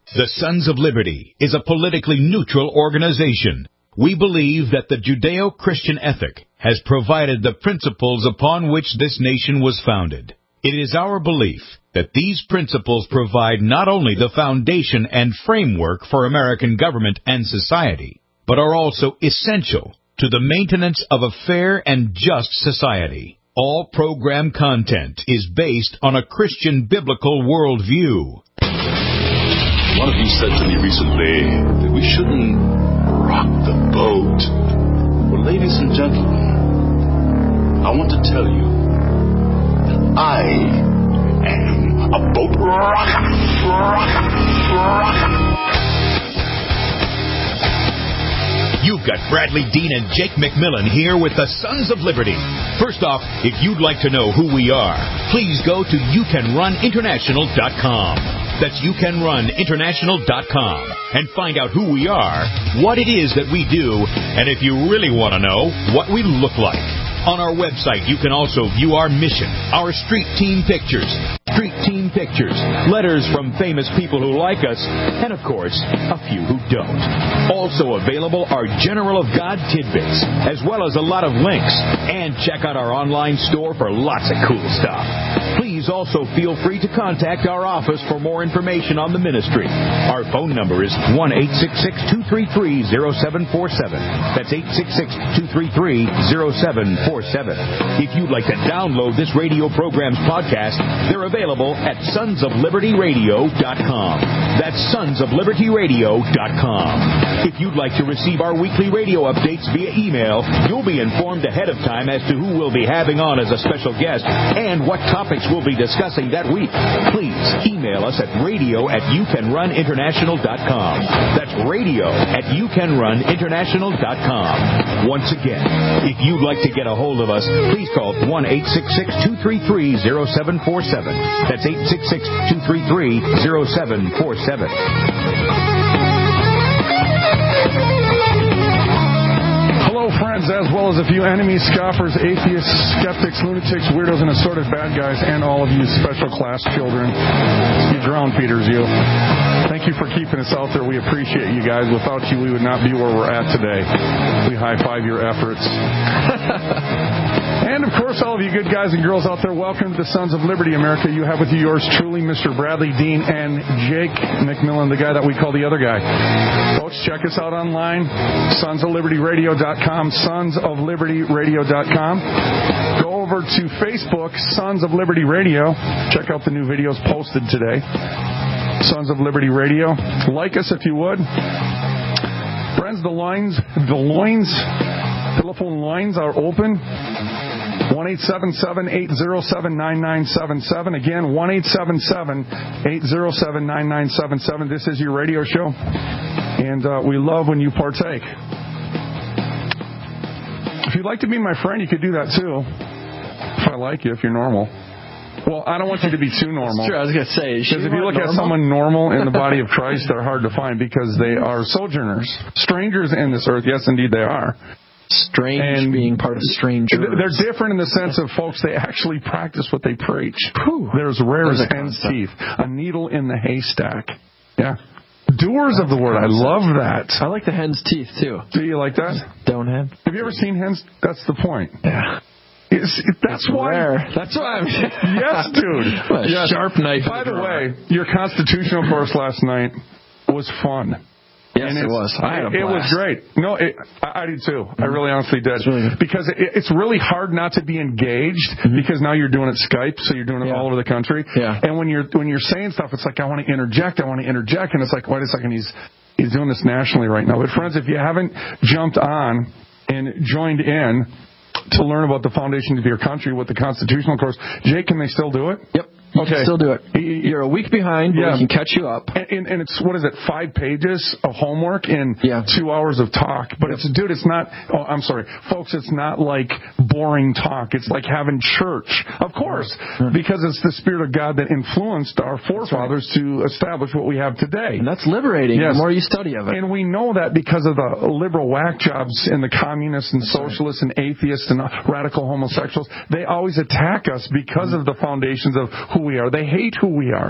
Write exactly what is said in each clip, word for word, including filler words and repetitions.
The Sons of Liberty is a politically neutral organization. We believe that the Judeo-Christian ethic has provided the principles upon which this nation was founded. It is our belief that these principles provide not only the foundation and framework for American government and society, but are also essential to the maintenance of a fair and just society. All program content is based on a Christian biblical worldview. One of you said to me recently that we shouldn't rock the boat. Well, ladies and gentlemen, I want to tell you that I am a boat rocker. Rocker. Rocker. You've got Bradley Dean and Jake McMillan here with the Sons of Liberty. First off, if you'd like to know who we are, please go to you can run international dot com. That's you can run international dot com and find out who we are, what it is that we do, and if you really want to know, what we look like. On our website, you can also view our mission, our street team pictures, street team pictures, letters from famous people who like us, and of course, a few who don't. Also available are General of God tidbits, as well as a lot of links. And check out our online store for lots of cool stuff. Please also feel free to contact our office for more information on the ministry. Our phone number is one eight six six, two three three, zero seven four seven. That's eight six six, two three three, zero seven four seven. If you'd like to download this radio program's podcast, they're available at sons of liberty radio dot com. That's sons of liberty radio dot com. If you'd like to receive our weekly radio updates via email, you'll be informed ahead of time as to who we'll be having on as a special guest and what topics we'll be discussing that week. Please email us at radio at you can run international dot com. That's radio at you can run international dot com. Once again, if you'd like to get a hold of us, please call one eight six six, two three three, zero seven four seven. That's eight six six, two three three, zero seven four seven. Hello, friends, as well as a few enemies, scoffers, atheists, skeptics, lunatics, weirdos, and assorted bad guys, and all of you special class children. You drown, Peters, you. Thank you for keeping us out there. We appreciate you guys. Without you, we would not be where we're at today. We high-five your efforts. And, of course, all of you good guys and girls out there, welcome to the Sons of Liberty, America. You have with you yours truly, Mister Bradley Dean and Jake McMillan, the guy that we call the other guy. Folks, check us out online, sons of liberty radio dot com, sons of liberty radio dot com. Go over to Facebook, Sons of Liberty Radio. Check out the new videos posted today. Sons of Liberty Radio. Like us if you would. Friends, the lines, the loins, telephone lines are open. one eight seven seven, eight zero seven, nine nine seven seven. Again, one eight seven seven, eight zero seven, nine nine seven seven. This is your radio show, and uh, we love when you partake. If you'd like to be my friend, you could do that too. If I like you, if you're normal. Well, I don't want you to be too normal. Sure, I was going to say. Because if you look normal? at someone normal in the body of Christ, they're hard to find because they are sojourners, strangers in this earth. Yes, indeed, they are. Strange and being part of strangers. They're different in the sense of, folks, they actually practice what they preach. Whew. They're as rare as hen's teeth. A needle in the haystack. Yeah. Doers of the word. I love that. I like the hen's teeth, too. Do you like that? Don't have. Have you ever seen hens? That's the point. Yeah. It's, that's it's why. Rare. That's why I'm. Yes, dude. What a yes. sharp knife. By the way, your constitutional course last night was fun. Yes, it was. I had a blast. It was great. No, it, I, I did too. I really honestly did. Really because it, it's really hard not to be engaged mm-hmm. because now you're doing it Skype, so you're doing it yeah. all over the country. Yeah. And when you're when you're saying stuff, it's like, I want to interject, I want to interject, and it's like, wait a second, he's he's doing this nationally right now. But friends, if you haven't jumped on and joined in to learn about the foundations of your country with the constitutional course, Jake, can they still do it? Yep. You okay. can still do it. You're a week behind, but yeah. we can catch you up. And, and, and it's, what is it, five pages of homework and yeah. two hours of talk. But yep. it's, dude, it's not, oh, I'm sorry, folks, it's not like boring talk. It's like having church. Of course, mm-hmm. because it's the Spirit of God that influenced our forefathers right. to establish what we have today. And that's liberating yes. the more you study of it. And we know that because of the liberal whack jobs and the communists and that's socialists right. and atheists and radical homosexuals. They always attack us because mm-hmm. of the foundations of who we are. They hate who we are. Yep.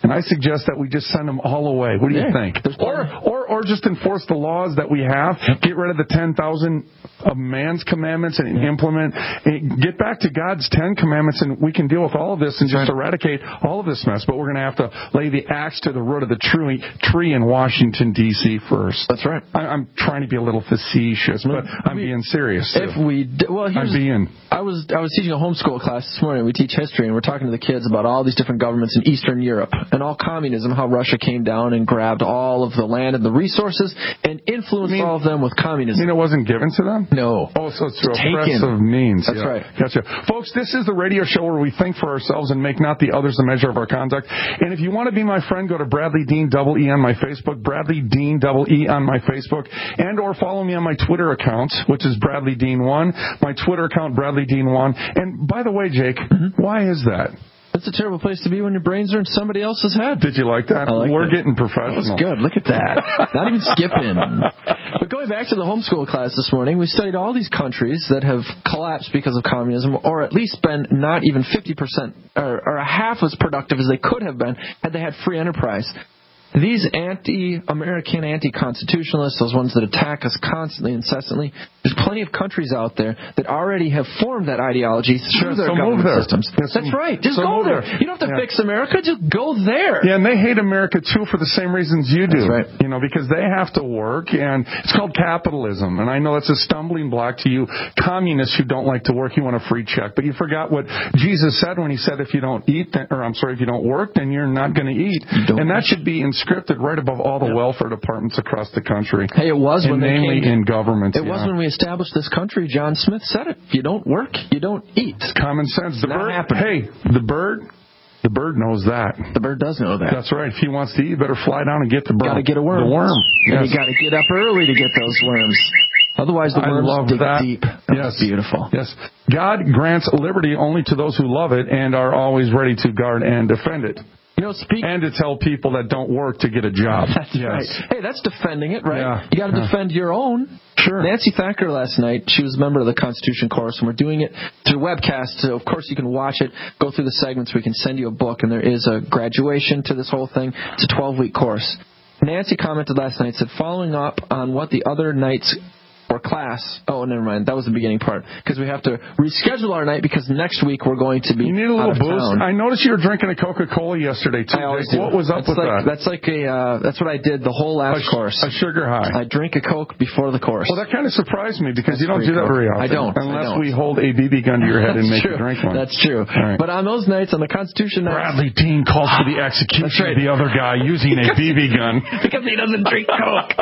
And I suggest that we just send them all away. What do yeah. you think? Or, or, or just enforce the laws that we have. Get rid of the ten thousand of man's commandments and yeah. implement. And get back to God's ten commandments, and we can deal with all of this and just eradicate all of this mess. But we're going to have to lay the axe to the root of the tree, tree in Washington, D C first. That's right. I, I'm trying to be a little facetious, but I'm being serious. Too. If we, d- well, here's, I'm being. I was I was teaching a homeschool class this morning. We teach history, and we're talking to the kids about all these different governments in Eastern Europe and all communism, how Russia came down and grabbed all of the land and the resources and influenced mean, all of them with communism. You mean it wasn't given to them? No. Oh, so it's through oppressive means. That's yeah. right. Gotcha. Folks, this is the radio show where we think for ourselves and make not the others the measure of our conduct. And if you want to be my friend, go to Bradley Dean double E on my Facebook, Bradley Dean double E on my Facebook, and or follow me on my Twitter account, which is Bradley Dean one, my Twitter account, Bradley Dean one. And by the way, Jake, mm-hmm. why is that? That's a terrible place to be when your brains are in somebody else's head. Did you like that? I like We're that. getting professional. That's good. Look at that. Not even skipping. But going back to the homeschool class this morning, we studied all these countries that have collapsed because of communism, or at least been not even fifty percent or, or a half as productive as they could have been had they had free enterprise. These anti-American, anti-constitutionalists, those ones that attack us constantly, incessantly, there's plenty of countries out there that already have formed that ideology through sure, their so government move there. systems. Yes, That's right. Just so go there. there. You don't have to yeah. fix America. Just go there. Yeah, and they hate America, too, for the same reasons you do. That's right. You know, because they have to work, and it's called capitalism. And I know that's a stumbling block to you communists who don't like to work. You want a free check. But you forgot what Jesus said when he said, if you don't eat, then, or I'm sorry, if you don't work, then you're not going to eat. And that should be inscripted right above all the yeah. welfare departments across the country. Hey, it was and when they mainly came to, in government. It yeah. was when we established this country. John Smith said it. If you don't work, you don't eat. It's common sense. The Not bird, happening. Hey, the bird... The bird knows that. The bird does know that. That's right. If he wants to eat, you better fly down and get the bird. Got to get a worm. The worm. Yes. And you got to get up early to get those worms. Otherwise, the worms I love dig that. deep. That's yes. beautiful. Yes. God grants liberty only to those who love it and are always ready to guard and defend it. You know, speak and to tell people that don't work to get a job. That's yes. right. Hey, that's defending it, right? Yeah. You got to yeah. defend your own. Sure. Nancy Thacker last night, she was a member of the Constitution course, and we're doing it through webcast. So, of course, you can watch it, go through the segments. We can send you a book, and there is a graduation to this whole thing. It's a twelve-week course. Nancy commented last night, said, following up on what the other nights or class. Oh, never mind. That was the beginning part. Because we have to reschedule our night because next week we're going to be You need a little out of boost. town. I noticed you were drinking a Coca-Cola yesterday, too. I always Jake. do. What was up that's with like, that? That's like a, uh, that's what I did the whole last a sh- course. A sugar high. I drink a Coke before the course. Well, that kind of surprised me because that's you don't do that Coke. very often. I don't. Unless I don't. we hold a B B gun to your head and make true. you drink one. That's true. Right. But on those nights, on the Constitution nights... Bradley Dean calls for the execution right. of the other guy using a B B gun. Because he doesn't drink Coke.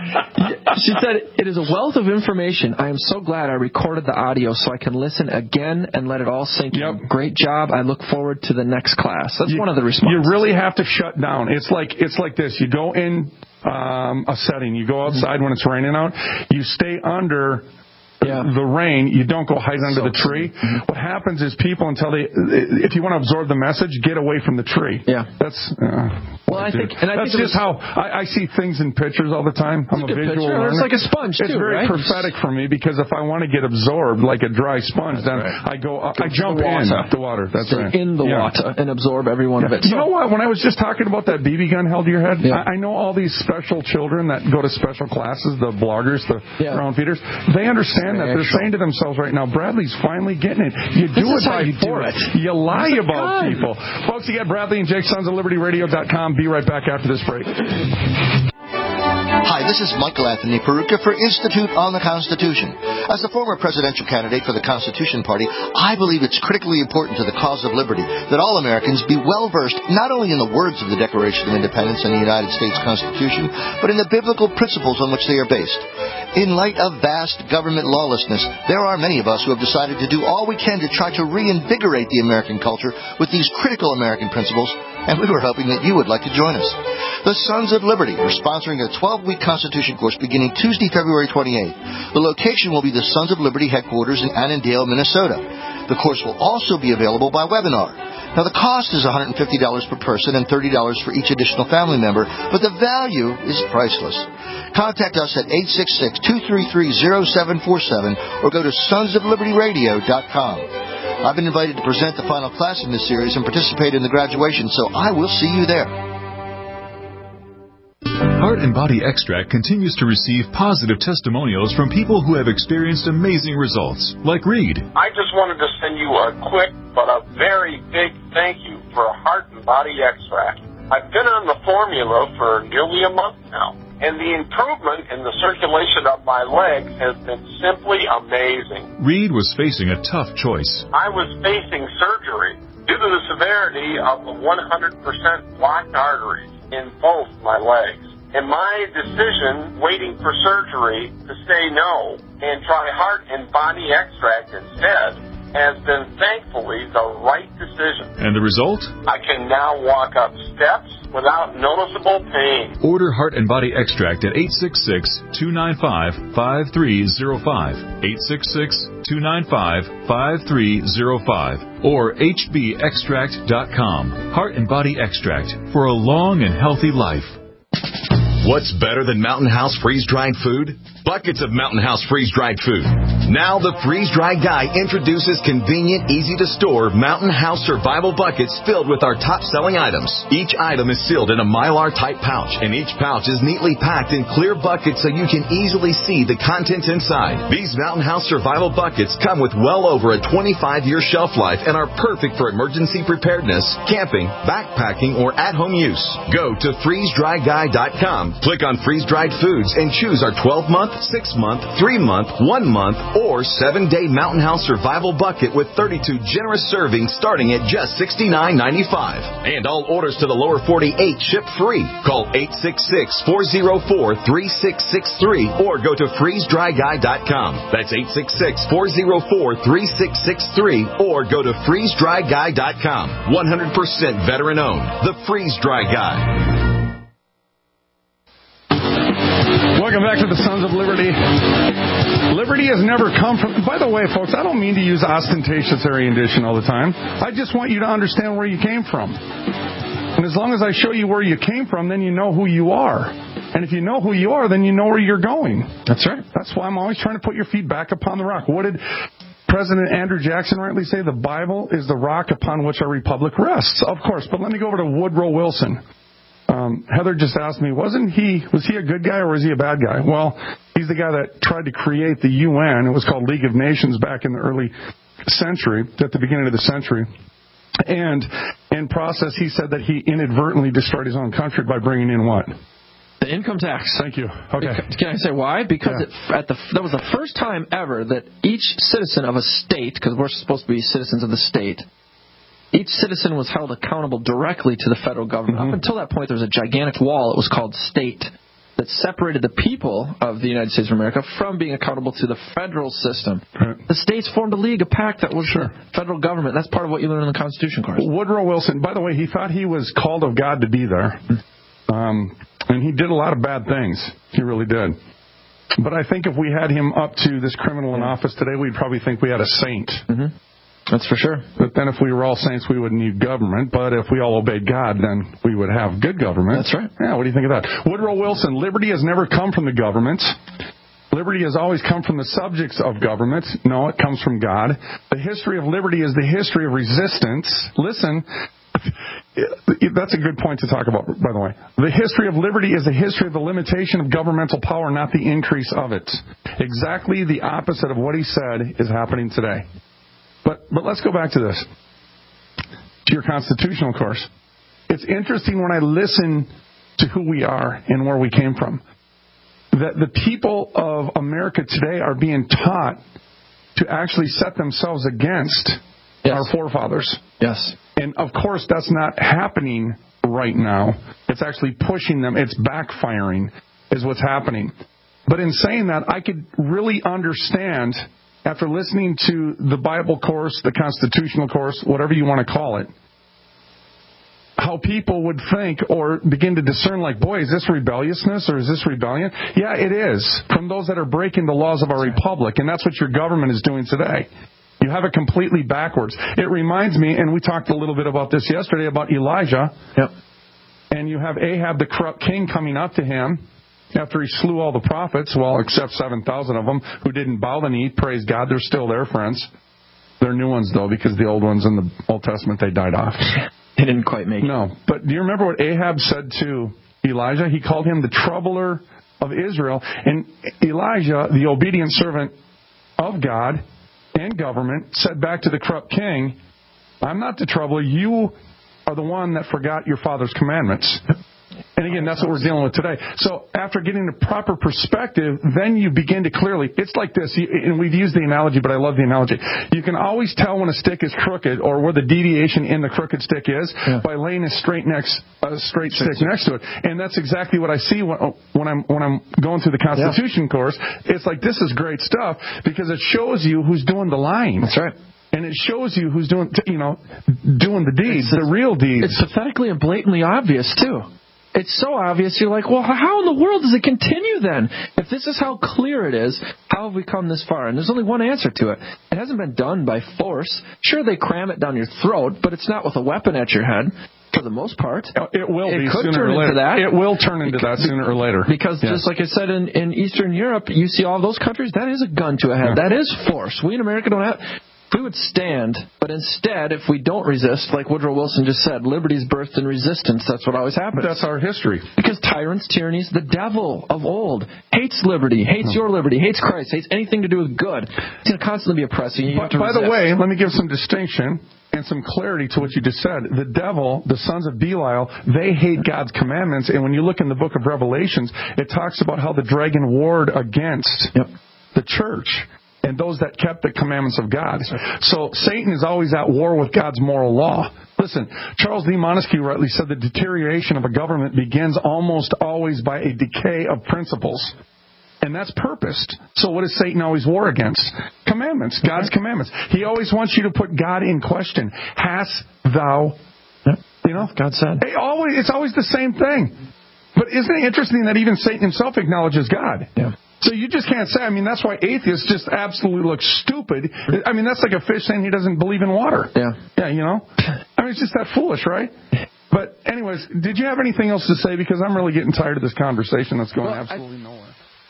She said, it is a wealth of information. I am so glad I recorded the audio so I can listen again and let it all sink yep. in. Great job. I look forward to the next class. That's you, one of the responses. You really have to shut down. It's like it's like this. You go in um, a setting. You go outside when it's raining out. You stay under yeah. the rain. You don't go hide under so the tree. Mm-hmm. What happens is people, until they, if you want to absorb the message, get away from the tree. Yeah. That's... Uh, Well, I think, and I that's think just was, how I, I see things in pictures all the time. I'm a visual learner. It's like a sponge, too, It's very right? prophetic for me because if I want to get absorbed like a dry sponge, that's then right. I go, uh, I jump the in the water. That's Stay right. in the yeah. water and absorb every one yeah. of it. You so, know what? When I was just talking about that B B gun held to your head, yeah. I, I know all these special children that go to special classes, the bloggers, the yeah. ground feeders. They understand that. They're saying to themselves right now, Bradley's finally getting it. You do this it by you force. You lie about gun. people. Folks, you got Bradley and Jake, Sons of Liberty Radio dot com. Be right back after this break. Hi, this is Michael Anthony Peruka for Institute on the Constitution. As a former presidential candidate for the Constitution Party, I believe it's critically important to the cause of liberty that all Americans be well-versed not only in the words of the Declaration of Independence and the United States Constitution, but in the biblical principles on which they are based. In light of vast government lawlessness, there are many of us who have decided to do all we can to try to reinvigorate the American culture with these critical American principles, and we were hoping that you would like to join us. The Sons of Liberty are sponsoring a twelve-week Constitution course beginning Tuesday, February twenty-eighth. The location will be the Sons of Liberty headquarters in Annandale, Minnesota. The course will also be available by webinar. Now, the cost is one hundred fifty dollars per person and thirty dollars for each additional family member, but the value is priceless. Contact us at eight six six, two three three, zero seven four seven or go to sons of liberty radio dot com. I've been invited to present the final class in this series and participate in the graduation, so I will see you there. Heart and Body Extract continues to receive positive testimonials from people who have experienced amazing results, like Reed. I just wanted to send you a quick but a very big thank you for Heart and Body Extract. I've been on the formula for nearly a month now, and the improvement in the circulation of my legs has been simply amazing. Reed was facing a tough choice. I was facing surgery due to the severity of the one hundred percent blocked arteries in both my legs. And my decision, waiting for surgery, to say no and try Heart and Body Extract instead, has been thankfully the right decision. And the result? I can now walk up steps without noticeable pain. Order Heart and Body Extract at eight six six, two nine five, five three zero five, eight six six, two nine five, five three zero five, or H B extract dot com. Heart and Body Extract for a long and healthy life. What's better than Mountain House freeze-dried food? Buckets of Mountain House freeze-dried food. Now the freeze-dried guy introduces convenient, easy-to-store Mountain House survival buckets filled with our top-selling items. Each item is sealed in a Mylar-type pouch, and each pouch is neatly packed in clear buckets so you can easily see the contents inside. These Mountain House survival buckets come with well over a twenty-five year shelf life and are perfect for emergency preparedness, camping, backpacking, or at-home use. Go to freeze dry guy dot com. Click on freeze-dried foods and choose our twelve month, six month, three month, one month, or seven day Mountain House Survival Bucket with thirty-two generous servings starting at just sixty-nine ninety-five. And all orders to the lower forty-eight ship free. Call eight six six, four zero four, three six six three or go to freeze dry guy dot com. That's eight six six, four zero four, three six six three or go to freeze dry guy dot com. one hundred percent veteran owned. The Freeze Dry Guy. Welcome back to the Sons of Liberty. Liberty has never come from... By the way, folks, I don't mean to use ostentatious erudition all the time. I just want you to understand where you came from. And as long as I show you where you came from, then you know who you are. And if you know who you are, then you know where you're going. That's right. That's why I'm always trying to put your feet back upon the rock. What did President Andrew Jackson rightly say? The Bible is the rock upon which our republic rests. Of course, but let me go over to Woodrow Wilson. Um, Heather just asked me, wasn't he, was he a good guy or was he a bad guy? Well, he's the guy that tried to create the U N. It was called League of Nations back in the early century, at the beginning of the century. And in process, he said that he inadvertently destroyed his own country by bringing in what? The income tax. Thank you. Okay. Can I say why? Because Yeah. it, at the that was the first time ever that each citizen of a state, because we're supposed to be citizens of the state, each citizen was held accountable directly to the federal government. Mm-hmm. Up until that point, there was a gigantic wall. It was called state that separated the people of the United States of America from being accountable to the federal system. Right. The states formed a league, a pact that was sure. the federal government. That's part of what you learn in the Constitution course. Woodrow Wilson, by the way, he thought he was called of God to be there. Um, and he did a lot of bad things. He really did. But I think if we had him up to this criminal in office today, we'd probably think we had a saint. Mm-hmm. That's for sure. But then if we were all saints, we wouldn't need government. But if we all obeyed God, then we would have good government. That's right. Yeah, what do you think of that? Woodrow Wilson, liberty has never come from the government. Liberty has always come from the subjects of government. No, it comes from God. The history of liberty is the history of resistance. Listen, that's a good point to talk about, by the way. The history of liberty is the history of the limitation of governmental power, not the increase of it. Exactly the opposite of what he said is happening today. But but let's go back to this, to your constitutional course. It's interesting when I listen to who we are and where we came from, that the people of America today are being taught to actually set themselves against yes. our forefathers. Yes. And, of course, that's not happening right now. It's actually pushing them. It's backfiring is what's happening. But in saying that, I could really understand, after listening to the Bible course, the constitutional course, whatever you want to call it, how people would think or begin to discern, like, boy, is this rebelliousness or is this rebellion? Yeah, it is, from those that are breaking the laws of our republic, and that's what your government is doing today. You have it completely backwards. It reminds me, and we talked a little bit about this yesterday, about Elijah. Yep. And you have Ahab, the corrupt king, coming up to him after he slew all the prophets, well, except seven thousand of them who didn't bow the knee. Praise God, they're still there, friends. They're new ones, though, because the old ones in the Old Testament, they died off. They didn't quite make it. No. But do you remember what Ahab said to Elijah? He called him the troubler of Israel. And Elijah, the obedient servant of God and government, said back to the corrupt king, I'm not the troubler. You are the one that forgot your father's commandments. And again, that's what we're dealing with today. So after getting the proper perspective, then you begin to clearly, it's like this, you, and we've used the analogy, but I love the analogy. You can always tell when a stick is crooked or where the deviation in the crooked stick is yeah. by laying a straight next, a straight stick next to it. And that's exactly what I see when, when I'm when I'm going through the Constitution yeah. course. It's like, this is great stuff because it shows you who's doing the lying. That's right. And it shows you who's doing, you know, doing the deeds, it's, the real deeds. It's pathetically and blatantly obvious, too. It's so obvious, you're like, well, how in the world does it continue then? If this is how clear it is, how have we come this far? And there's only one answer to it. It hasn't been done by force. Sure, they cram it down your throat, but it's not with a weapon at your head, for the most part. It will it be could sooner turn or later. Into that. It will turn into because, that sooner or later. Because yeah. just like I said, in, in Eastern Europe, you see all those countries, that is a gun to a head. Yeah. That is force. We in America don't have... We would stand, but instead, if we don't resist, like Woodrow Wilson just said, liberty's birthed in resistance. That's what always happens. That's our history. Because tyrants, tyrannies, the devil of old hates liberty, hates your liberty, hates Christ, hates anything to do with good. He's going to constantly be oppressing you. you but, by resist. the way, let me give some distinction and some clarity to what you just said. The devil, the sons of Belial, they hate God's commandments. And when you look in the book of Revelations, it talks about how the dragon warred against yep. the church and those that kept the commandments of God. So Satan is always at war with God's moral law. Listen, Charles D. Montesquieu rightly said the deterioration of a government begins almost always by a decay of principles. And that's purposed. So what does Satan always war against? Commandments, God's commandments. He always wants you to put God in question. Hast thou, you know? God said. It always, it's always the same thing. But isn't it interesting that even Satan himself acknowledges God? Yeah. So you just can't say, I mean, that's why atheists just absolutely look stupid. I mean, that's like a fish saying he doesn't believe in water. Yeah. Yeah, you know? I mean, it's just that foolish, right? But anyways, did you have anything else to say? Because I'm really getting tired of this conversation that's going well, absolutely I... nowhere.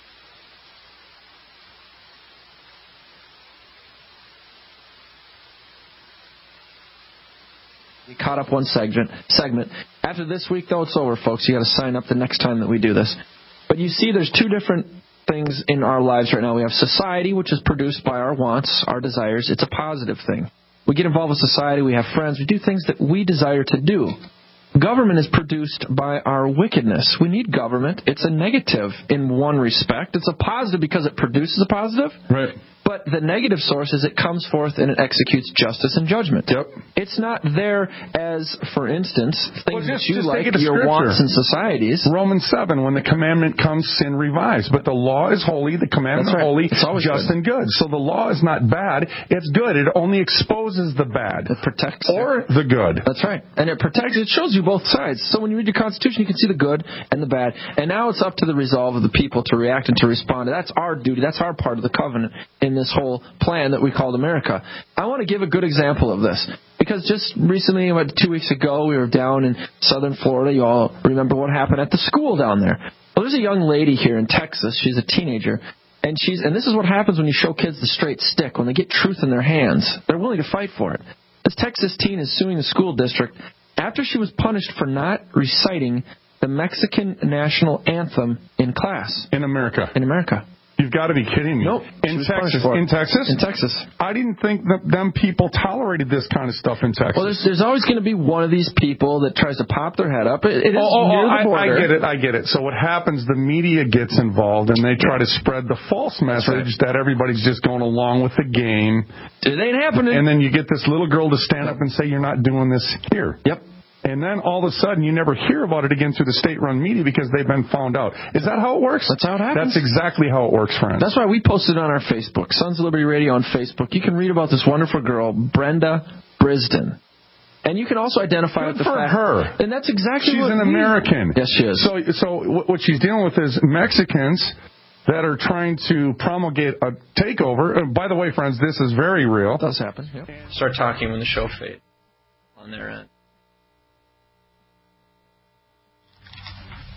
We caught up one segment. Segment. After this week, though, it's over, folks. You got to sign up the next time that we do this. But you see, there's two different things in our lives right now. We have society, which is produced by our wants, our desires. It's a positive thing. We get involved with society. We have friends. We do things that we desire to do. Government is produced by our wickedness. We need government. It's a negative in one respect. It's a positive because it produces a positive. Right. But the negative source is it comes forth and it executes justice and judgment. Yep. It's not there as, for instance, things well, just, that you just like, your wants and societies. Romans seven, when the commandment comes, sin revives. But the law is holy, the commandment is right. holy, just good. and good. So the law is not bad, it's good. It only exposes the bad. It protects Or the good. That's right. And it protects, it shows you both sides. So when you read your Constitution, you can see the good and the bad. And now it's up to the resolve of the people to react and to respond. That's our duty. That's our part of the covenant in this whole plan that we called America. I want to give a good example of this because just recently, about two weeks ago, we were down in southern Florida. You all remember what happened at the school down there. Well, there's a young lady here in Texas. She's a teenager. And she's and this is what happens when you show kids the straight stick. When they get truth in their hands, they're willing to fight for it. This Texas teen is suing the school district after she was punished for not reciting the Mexican national anthem in class. In America. In America. You've got to be kidding me. Nope. In Texas. In Texas? In Texas. I didn't think that them people tolerated this kind of stuff in Texas. Well, there's, there's always going to be one of these people that tries to pop their head up. It, it is oh, oh, near oh, the border. I, I get it. I get it. So what happens, the media gets involved, and they try to spread the false message right. that everybody's just going along with the game. It ain't happening. And then you get this little girl to stand up and say, you're not doing this here. Yep. And then all of a sudden, you never hear about it again through the state-run media because they've been found out. Is that how it works? That's how it happens. That's exactly how it works, friends. That's why we posted on our Facebook, Sons of Liberty Radio on Facebook. You can read about this wonderful girl, Brenda Brisden. And you can also identify Good with the for fact... her. And that's exactly she's what... She's an American. Yes, she is. So, so what she's dealing with is Mexicans that are trying to promulgate a takeover. And by the way, friends, this is very real. It does happen, yep. Start talking when the show fades on their end.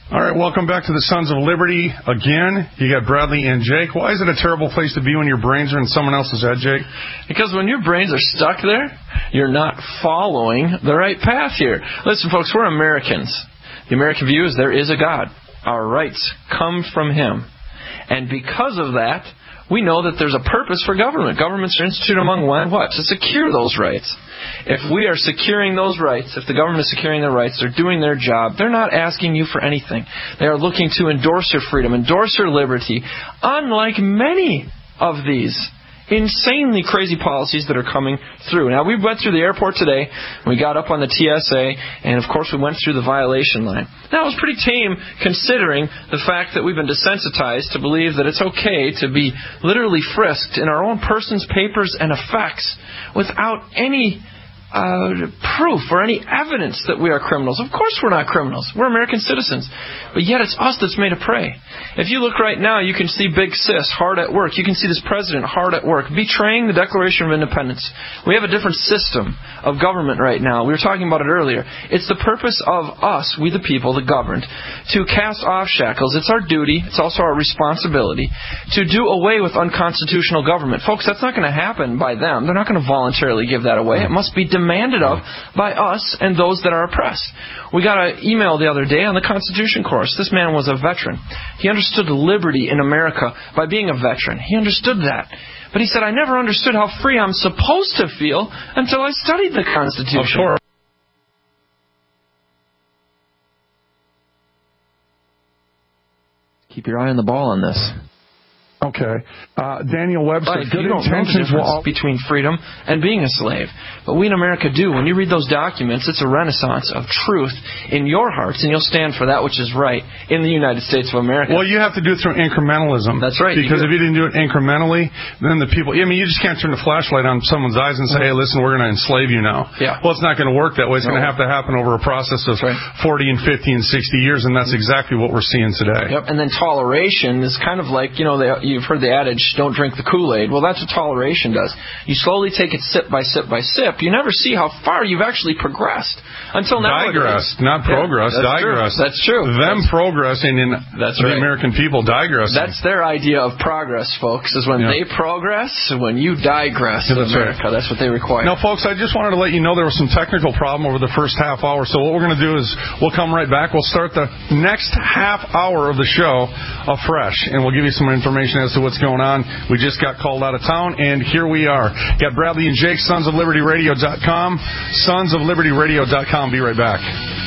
All right, welcome back to the Sons of Liberty again. You got Bradley and Jake. Why is it a terrible place to be when your brains are in someone else's head, Jake? Because when your brains are stuck there, you're not following the right path here. Listen, folks, we're Americans. The American view is there is a God. Our rights come from Him. And because of that, we know that there's a purpose for government. Governments are instituted among what? To secure those rights. If we are securing those rights, if the government is securing their rights, they're doing their job. They're not asking you for anything. They are looking to endorse your freedom, endorse your liberty, unlike many of these insanely crazy policies that are coming through. Now, we went through the airport today, we got up on the T S A, and of course we went through the violation line. That was pretty tame considering the fact that we've been desensitized to believe that it's okay to be literally frisked in our own person's papers and effects without any uh, proof or any evidence that we are criminals. Of course we're not criminals. We're American citizens. But yet it's us that's made a prey. If you look right now, you can see Big Sis hard at work. You can see this president hard at work, betraying the Declaration of Independence. We have a different system of government right now. We were talking about it earlier. It's the purpose of us, we the people, the governed, to cast off shackles. It's our duty. It's also our responsibility to do away with unconstitutional government. Folks, that's not going to happen by them. They're not going to voluntarily give that away. It must be demanded of by us and those that are oppressed. We got an email the other day on the Constitution course. This man was a veteran. He understood liberty in America by being a veteran. He understood that. But he said, I never understood how free I'm supposed to feel until I studied the Constitution. Of course. Keep your eye on the ball on this. Okay. Uh, Daniel Webster, Right, good you don't know the intentions will difference all... between freedom and being a slave. But we in America do. When you read those documents, it's a renaissance of truth in your hearts, and you'll stand for that which is right in the United States of America. Well, you have to do it through incrementalism. That's right. Because you if you didn't do it incrementally, then the people... I mean, you just can't turn the flashlight on someone's eyes and say, hey, listen, we're going to enslave you now. Yeah. Well, it's not going to work that way. It's No. going to have to happen over a process of right. forty and fifty and sixty years, and that's exactly what we're seeing today. Yep. And then toleration is kind of like, you know, they, you've heard the adage, don't drink the Kool-Aid. Well, that's what toleration does. You slowly take it sip by sip by sip. You never see how far you've actually progressed until now. Digress, not progress. Yeah, that's digress. True. That's true. Them that's, progressing in that's the right. American people digressing. That's their idea of progress, folks, is when yeah. they progress, when you digress yeah, in that's America. Right. That's what they require. Now, folks, I just wanted to let you know there was some technical problem over the first half hour. So what we're going to do is we'll come right back. We'll start the next half hour of the show afresh, and we'll give you some information as to what's going on. We just got called out of town, and here we are. Got Bradley and Jake, sons of liberty radio dot com, sons of liberty radio dot com. Be right back.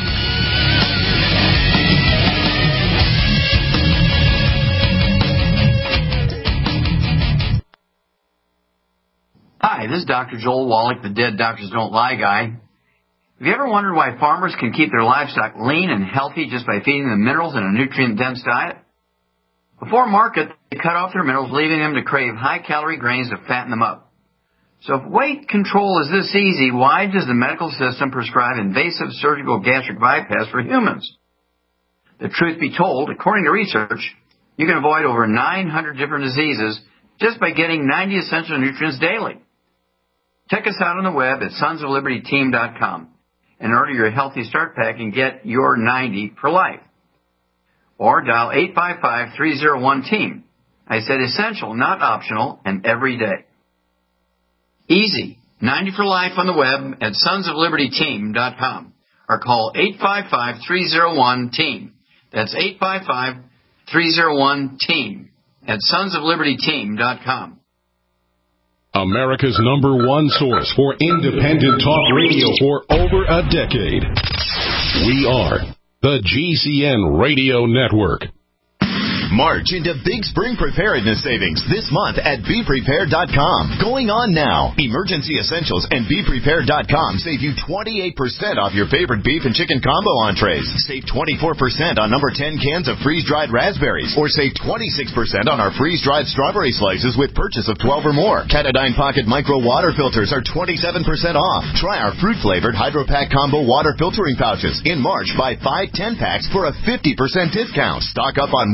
Hi, this is Doctor Joel Wallach, the Dead Doctors Don't Lie guy. Have you ever wondered why farmers can keep their livestock lean and healthy just by feeding them minerals in a nutrient-dense diet? Before market, they cut off their minerals, leaving them to crave high-calorie grains to fatten them up. So if weight control is this easy, why does the medical system prescribe invasive surgical gastric bypass for humans? The truth be told, according to research, you can avoid over nine hundred different diseases just by getting ninety essential nutrients daily. Check us out on the web at sons of liberty team dot com and order your Healthy Start Pack and get your ninety for life. Or dial eight five five, three oh one, team. I said essential, not optional, and every day. Easy. ninety for life on the web at sons of liberty team dot com or call eight five five, three oh one, team. That's eight five five, three oh one, team at sons of liberty team dot com. America's number one source for independent talk radio for over a decade. We are the G C N Radio Network. March into Big Spring Preparedness Savings this month at be prepared dot com. Going on now. Emergency Essentials and be prepared dot com save you twenty-eight percent off your favorite beef and chicken combo entrees. Save twenty-four percent on number ten cans of freeze-dried raspberries. Or save twenty-six percent on our freeze-dried strawberry slices with purchase of twelve or more. Katadyn Pocket Micro Water Filters are twenty-seven percent off. Try our fruit-flavored Hydro Pack Combo Water Filtering Pouches. In March, buy five ten-packs for a fifty percent discount. Stock up on wheat with a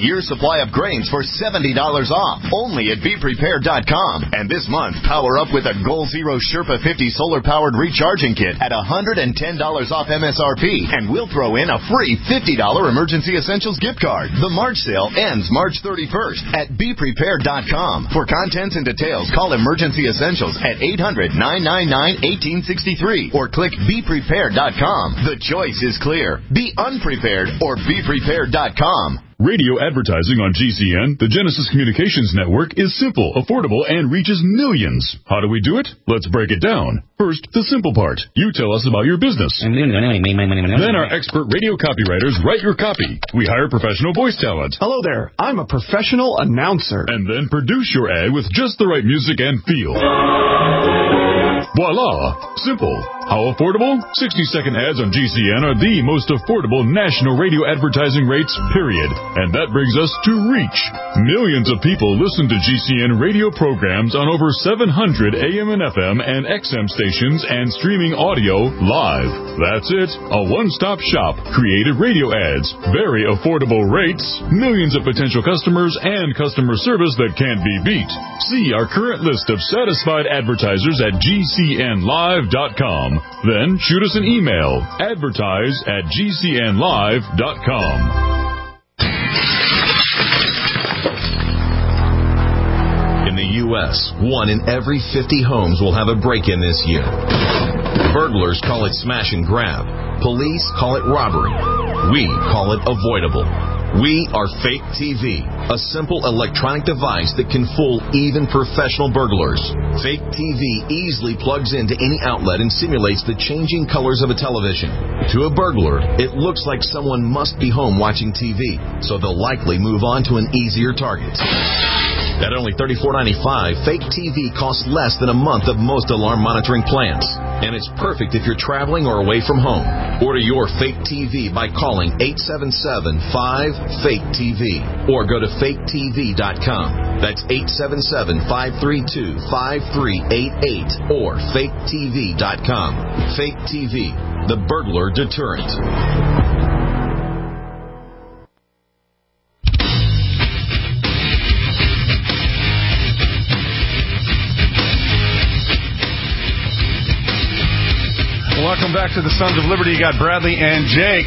year's supply of grains for seventy dollars off, only at be prepared dot com. And this month, power up with a Goal Zero Sherpa fifty solar-powered recharging kit at one hundred ten dollars off M S R P, and we'll throw in a free fifty dollars Emergency Essentials gift card. The March sale ends March thirty-first at be prepared dot com. For contents and details, call Emergency Essentials at eight hundred, nine nine nine, one eight six three or click be prepared dot com. The choice is clear. Be unprepared or be prepared dot com. Radio advertising on G C N, the Genesis Communications Network, is simple, affordable, and reaches millions. How do we do it? Let's break it down. First, the simple part. You tell us about your business. Then our expert radio copywriters write your copy. We hire professional voice talent. Hello there. I'm a professional announcer. And then produce your ad with just the right music and feel. Voila! Simple. How affordable? sixty-second ads on G C N are the most affordable national radio advertising rates, period. And that brings us to reach. Millions of people listen to G C N radio programs on over seven hundred A M and F M and X M stations and streaming audio live. That's it. A one-stop shop. Creative radio ads. Very affordable rates. Millions of potential customers and customer service that can't be beat. See our current list of satisfied advertisers at G C N live dot com. Then shoot us an email. Advertise at G C N live dot com. In the U S, one in every fifty homes will have a break-in this year. Burglars call it smash and grab. Police call it robbery. We call it avoidable. We are Fake T V, a simple electronic device that can fool even professional burglars. Fake T V easily plugs into any outlet and simulates the changing colors of a television. To a burglar, it looks like someone must be home watching T V, so they'll likely move on to an easier target. At only thirty-four ninety-five, Fake T V costs less than a month of most alarm monitoring plans. And it's perfect if you're traveling or away from home. Order your Fake T V by calling eight seven seven, five, fake T V or go to fake T V dot com. That's eight seven seven, five three two, five three eight eight or fake T V dot com. Fake T V, the burglar deterrent. Welcome back to the Sons of Liberty. You got Bradley and Jake.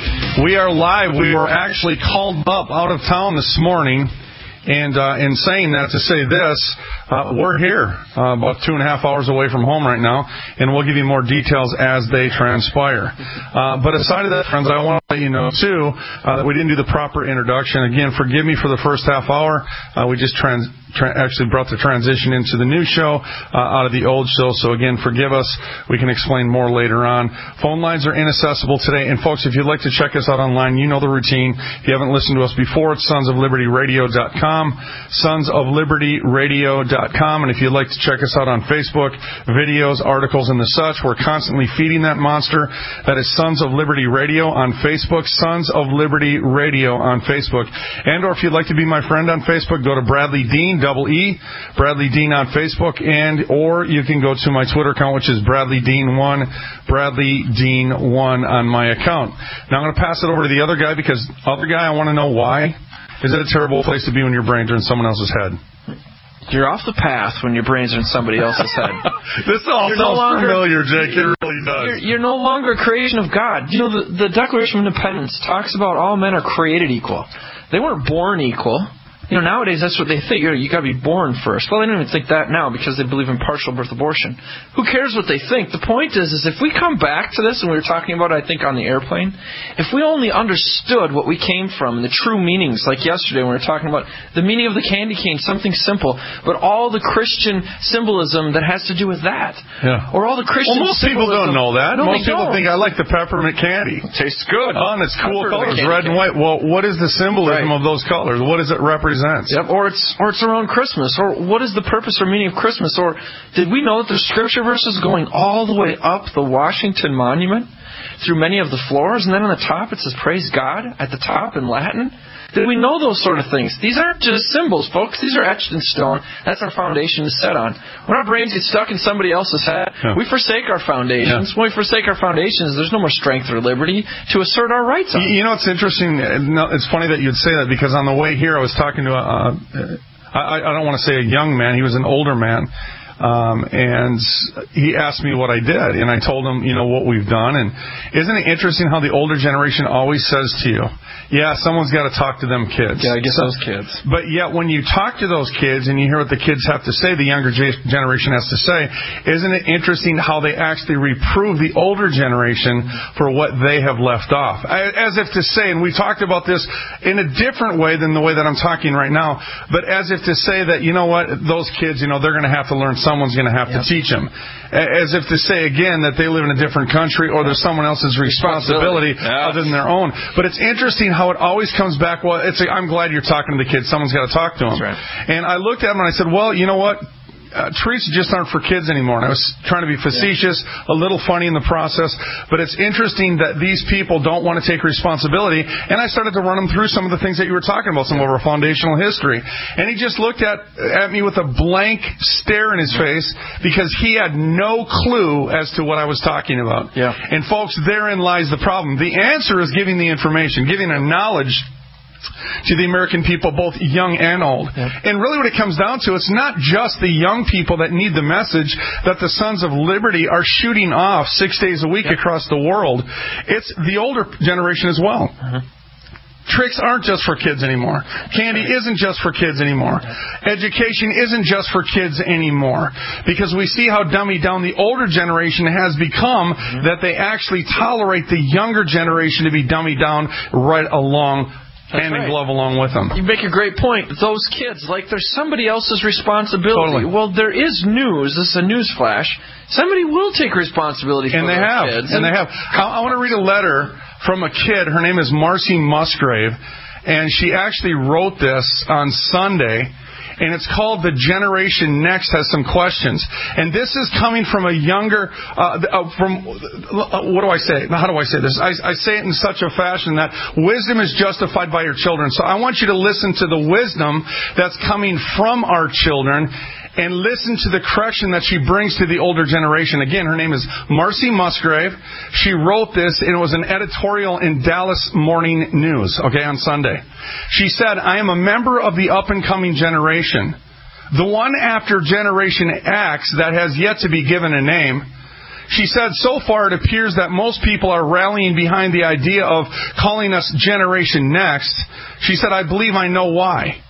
We are live. We were actually called up out of town this morning. And uh, in saying that, to say this, uh, we're here uh, about two and a half hours away from home right now, and we'll give you more details as they transpire. Uh, but aside of that, friends, I want to let you know, too, uh, that we didn't do the proper introduction. Again, forgive me for the first half hour. Uh, we just trans- tra- actually brought the transition into the new show uh, out of the old show. So, again, forgive us. We can explain more later on. Phone lines are inaccessible today. And, folks, if you'd like to check us out online, you know the routine. If you haven't listened to us before, it's sons of liberty radio dot com. sons of liberty radio dot com. And if you'd like to check us out on Facebook, videos, articles, and the such, we're constantly feeding that monster. That is Sons of Liberty Radio on Facebook, Sons of Liberty Radio on Facebook. And or if you'd like to be my friend on Facebook, go to Bradley Dean, double E, Bradley Dean on Facebook, and or you can go to my Twitter account, which is Bradley Dean one, Bradley Dean one on my account. Now I'm going to pass it over to the other guy, because other guy, I want to know why. Is it a terrible place to be when your brains are in someone else's head? You're off the path when your brains are in somebody else's head. This all you're sounds no longer, familiar, Jake. It really does. You're, you're no longer a creation of God. You know, the, the Declaration of Independence talks about all men are created equal. They weren't born equal. You know, nowadays that's what they think. You know, you got to be born first. Well, they don't even think that now because they believe in partial birth abortion. Who cares what they think? The point is, is if we come back to this, and we were talking about it, I think, on the airplane, if we only understood what we came from and the true meanings, like yesterday when we were talking about the meaning of the candy cane, something simple, but all the Christian symbolism that has to do with that. Yeah. Or all the Christian Well, most people don't know that. No, most people don't. think I like the peppermint candy. It tastes good. Oh, and it's cool Peppermint colors, candy red and white. Well, what is the symbolism right. of those colors? What does it represent? Yep, or it's or it's around Christmas. Or what is the purpose or meaning of Christmas? Or did we know that there's scripture verses going all the way up the Washington Monument? through many of the floors, and then on the top it says praise God at the top in Latin? Did we know those sort of things? These aren't just symbols, folks. These are etched in stone. That's our foundation is set on. When our brains get stuck in somebody else's head, yeah. we forsake our foundations. Yeah. When we forsake our foundations, there's no more strength or liberty to assert our rights on. You know, it's interesting. It's funny that you'd say that, because on the way here I was talking to a, uh, I, I don't want to say a young man. He was an older man. Um, and he asked me what I did, and I told him, you know, what we've done. And isn't it interesting how the older generation always says to you, yeah, someone's got to talk to them kids. Yeah, I guess so, those kids. But yet when you talk to those kids and you hear what the kids have to say, the younger generation has to say, isn't it interesting how they actually reprove the older generation for what they have left off? As if to say, and we talked about this in a different way than the way that I'm talking right now, but as if to say that, you know what, those kids, you know, they're going to have to learn something. Someone's going to have yep. to teach them. As if to say, again, that they live in a different country or there's someone else's responsibility yeah. other than their own. But it's interesting how it always comes back, well, it's a, I'm glad you're talking to the kids. Someone's got to talk to them. Right. And I looked at them and I said, well, you know what? Uh, treats just aren't for kids anymore. And I was trying to be facetious, yeah. a little funny in the process, but it's interesting that these people don't want to take responsibility. And I started to run them through some of the things that you were talking about, some of our foundational history. And he just looked at at me with a blank stare in his face because he had no clue as to what I was talking about. Yeah. And folks, therein lies the problem. The answer is giving the information, giving a knowledge to the American people, both young and old. Yeah. And really what it comes down to, it's not just the young people that need the message that the Sons of Liberty are shooting off six days a week yeah. across the world. It's the older generation as well. Uh-huh. Tricks aren't just for kids anymore. Candy isn't just for kids anymore. Education isn't just for kids anymore. Because we see how dummy down the older generation has become mm-hmm. that they actually tolerate the younger generation to be dummy down right along That's hand right. in glove along with them. You make a great point. Those kids, like there's somebody else's responsibility. Totally. Well, there is news. This is a news flash. Somebody will take responsibility for and they those have. kids. And, and they have. I, I want to read a letter from a kid. Her name is Marcy Musgrave, and she actually wrote this on Sunday. And it's called The Generation Next Has Some Questions. And this is coming from a younger, uh, uh, from, uh, what do I say? How do I say this? I, I say it in such a fashion that wisdom is justified by your children. So I want you to listen to the wisdom that's coming from our children and listen to the correction that she brings to the older generation. Again, her name is Marcy Musgrave. She wrote this, and it was an editorial in Dallas Morning News, okay, on Sunday. She said, I am a member of the up-and-coming generation, the one after Generation X that has yet to be given a name. She said, so far it appears that most people are rallying behind the idea of calling us Generation Next. She said, I believe I know why.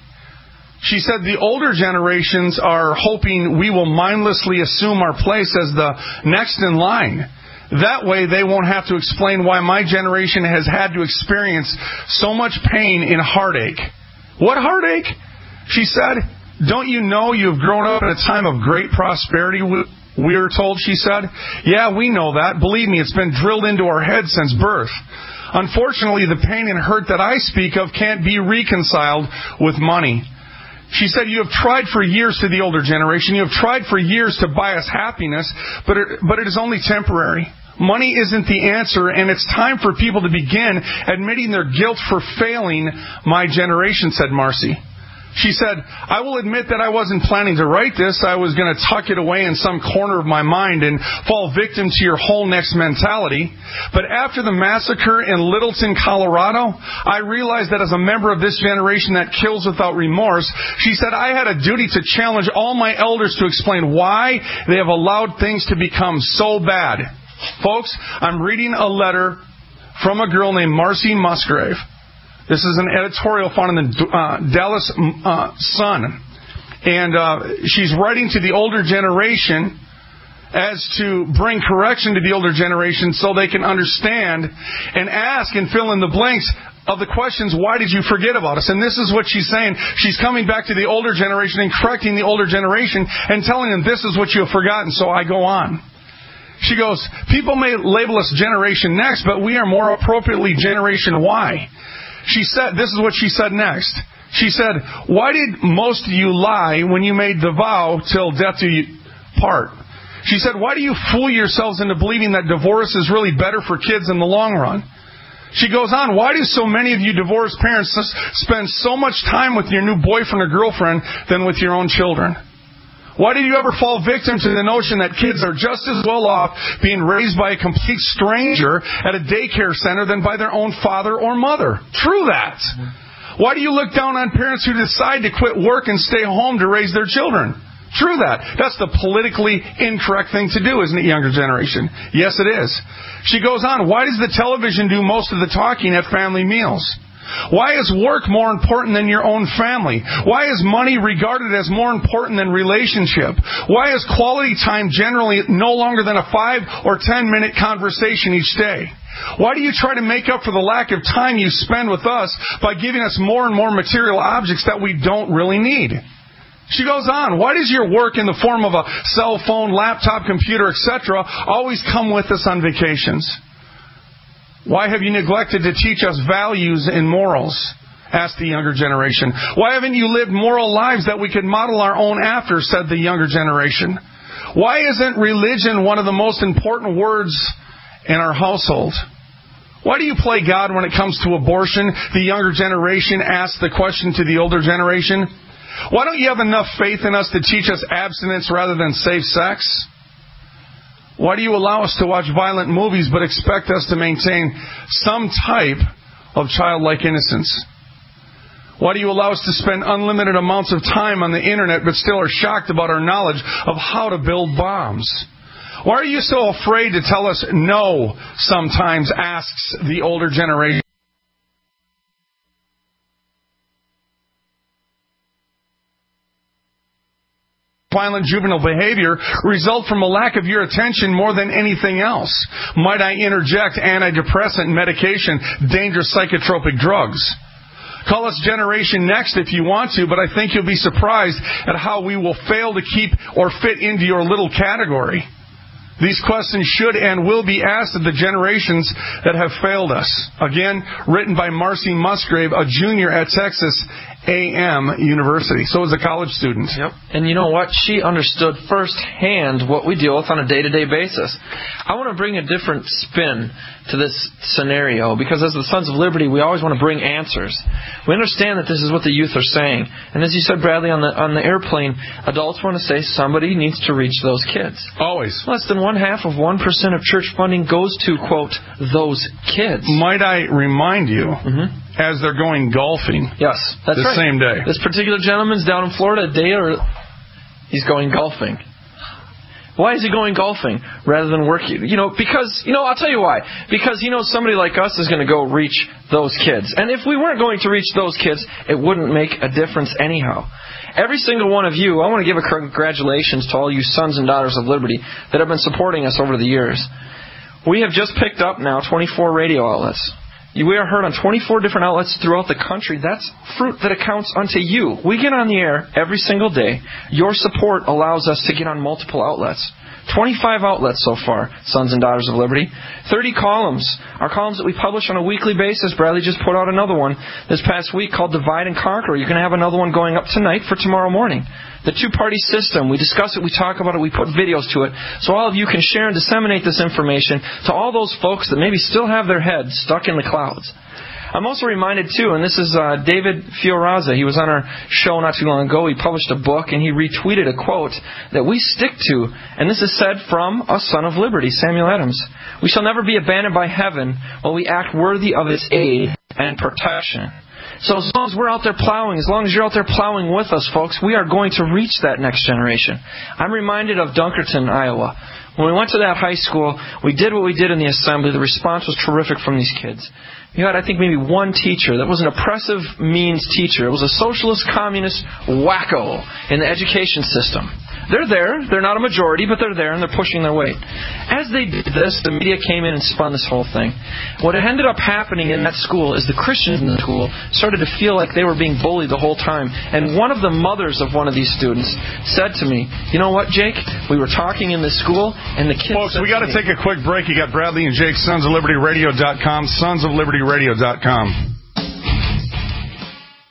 She said the older generations are hoping we will mindlessly assume our place as the next in line. That way they won't have to explain why my generation has had to experience so much pain and heartache. What heartache? She said, don't you know you've grown up in a time of great prosperity, we were told, she said. Yeah, we know that. Believe me, it's been drilled into our heads since birth. Unfortunately, the pain and hurt that I speak of can't be reconciled with money. She said, you have tried for years to the older generation. You have tried for years to buy us happiness, but it, but it is only temporary. Money isn't the answer, and it's time for people to begin admitting their guilt for failing my generation, said Marcy. She said, I will admit that I wasn't planning to write this. I was going to tuck it away in some corner of my mind and fall victim to your whole next mentality. But after the massacre in Littleton, Colorado, I realized that as a member of this generation that kills without remorse, she said, I had a duty to challenge all my elders to explain why they have allowed things to become so bad. Folks, I'm reading a letter from a girl named Marcy Musgrave. This is an editorial found in the uh, Dallas uh, Sun. And uh, she's writing to the older generation as to bring correction to the older generation so they can understand and ask and fill in the blanks of the questions, why did you forget about us? And this is what she's saying. She's coming back to the older generation and correcting the older generation and telling them, this is what you have forgotten, so I go on. She goes, people may label us Generation Next, but we are more appropriately Generation Y. She said, this is what she said next. She said, why did most of you lie when you made the vow till death do you part? She said, why do you fool yourselves into believing that divorce is really better for kids in the long run? She goes on, why do so many of you divorced parents spend so much time with your new boyfriend or girlfriend than with your own children? Why did you ever fall victim to the notion that kids are just as well off being raised by a complete stranger at a daycare center than by their own father or mother? True that. Why do you look down on parents who decide to quit work and stay home to raise their children? True that. That's the politically incorrect thing to do, isn't it, younger generation? Yes, it is. She goes on, why does the television do most of the talking at family meals? Why is work more important than your own family? Why is money regarded as more important than relationship? Why is quality time generally no longer than a five or ten minute conversation each day? Why do you try to make up for the lack of time you spend with us by giving us more and more material objects that we don't really need? She goes on, why does your work in the form of a cell phone, laptop, computer, et cetera always come with us on vacations? Why have you neglected to teach us values and morals? Asked the younger generation. Why haven't you lived moral lives that we could model our own after? Said the younger generation. Why isn't religion one of the most important words in our household? Why do you play God when it comes to abortion? The younger generation asked the question to the older generation. Why don't you have enough faith in us to teach us abstinence rather than safe sex? Why do you allow us to watch violent movies but expect us to maintain some type of childlike innocence? Why do you allow us to spend unlimited amounts of time on the internet but still are shocked about our knowledge of how to build bombs? Why are you so afraid to tell us no sometimes, asks the older generation. Violent juvenile behavior result from a lack of your attention more than anything else. Might I interject antidepressant medication, dangerous psychotropic drugs? Call us Generation Next if you want to, but I think you'll be surprised at how we will fail to keep or fit into your little category. These questions should and will be asked of the generations that have failed us. Again, written by Marcy Musgrave, a junior at Texas A and M University. So is a college student. Yep. And you know what? She understood firsthand what we deal with on a day-to-day basis. I want to bring a different spin to this scenario because as the Sons of Liberty, we always want to bring answers. We understand that this is what the youth are saying. And as you said, Bradley, on the on the airplane, adults want to say somebody needs to reach those kids. Always. Less than one half of one percent of church funding goes to, quote, those kids. Might I remind you, mm-hmm. as they're going golfing. Yes, that's the right. same day. This particular gentleman's down in Florida a day or he's going golfing. Why is he going golfing rather than working? You know, because, you know, I'll tell you why. Because he knows somebody like us is going to go reach those kids. And if we weren't going to reach those kids, it wouldn't make a difference anyhow. Every single one of you, I want to give a congratulations to all you sons and daughters of liberty that have been supporting us over the years. We have just picked up now twenty-four radio outlets. We are heard on twenty-four different outlets throughout the country. That's fruit that accounts unto you. We get on the air every single day. Your support allows us to get on multiple outlets. twenty-five outlets so far, Sons and Daughters of Liberty. thirty columns. Our columns that we publish on a weekly basis. Bradley just put out another one this past week called Divide and Conquer. You're going to have another one going up tonight for tomorrow morning. The two-party system. We discuss it, we talk about it, we put videos to it, so all of you can share and disseminate this information to all those folks that maybe still have their heads stuck in the clouds. I'm also reminded, too, and this is uh, David Fioraza. He was on our show not too long ago. He published a book, and he retweeted a quote that we stick to. And this is said from a son of liberty, Samuel Adams. We shall never be abandoned by heaven while we act worthy of its aid and protection. So as long as we're out there plowing, as long as you're out there plowing with us, folks, we are going to reach that next generation. I'm reminded of Dunkerton, Iowa. When we went to that high school, we did what we did in the assembly. The response was terrific from these kids. You had, I think, maybe one teacher that was an oppressive means teacher. It was a socialist, communist wacko in the education system. They're there. They're not a majority, but they're there, and they're pushing their weight. As they did this, the media came in and spun this whole thing. What ended up happening in that school is the Christians in the school started to feel like they were being bullied the whole time. And one of the mothers of one of these students said to me, you know what, Jake? We were talking in this school, and the kids... Folks, we got to take a quick break. You got Bradley and Jake, sons of liberty radio dot com, sons of liberty radio dot com.